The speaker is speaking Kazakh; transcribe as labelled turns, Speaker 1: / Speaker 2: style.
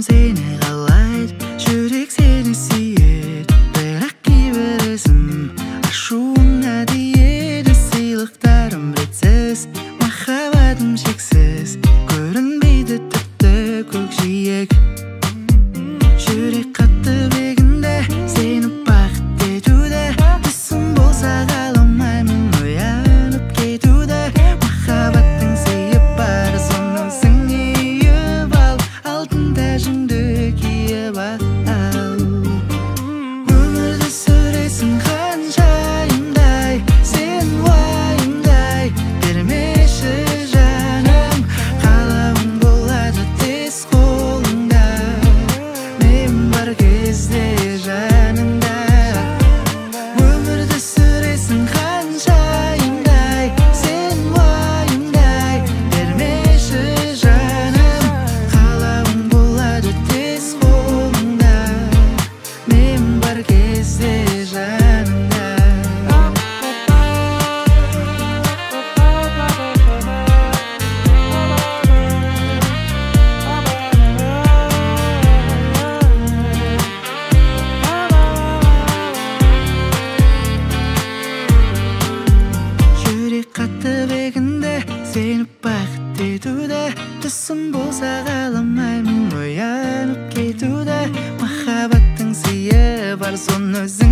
Speaker 1: seni қалайды, жүрек сені сүйеді, бірақ кейбір ізім ашуыңа тиеді. Сыйлықтарым ретсіз, махаббатым шексіз, көрінбейді тіпті көкжиек. Жүрек қатты бегінде сені бақыт етуді, түсім болса қаламаймын оянып кетуді. Махаббаттың сыйы бар, соны өзіңе үйіп ал, алтын тәжіңді киіп ал. Өмірді сүресің ханшайымдай, сен уайымдай бермеші жаным. Қалауың болады тез қолыңда, мен бар кезде жаныңда. Өмірді сүресің ханшайымдай, сен уайымдай бермеші жаным. Қалауың болады тез қолыңда, мен бар кезде жаныңда. Жүрек қатты бегінде сені бақыт етуді, түсім болса қаламаймын оянып кетуді. Махаббаттың сыйы бар, соны өзің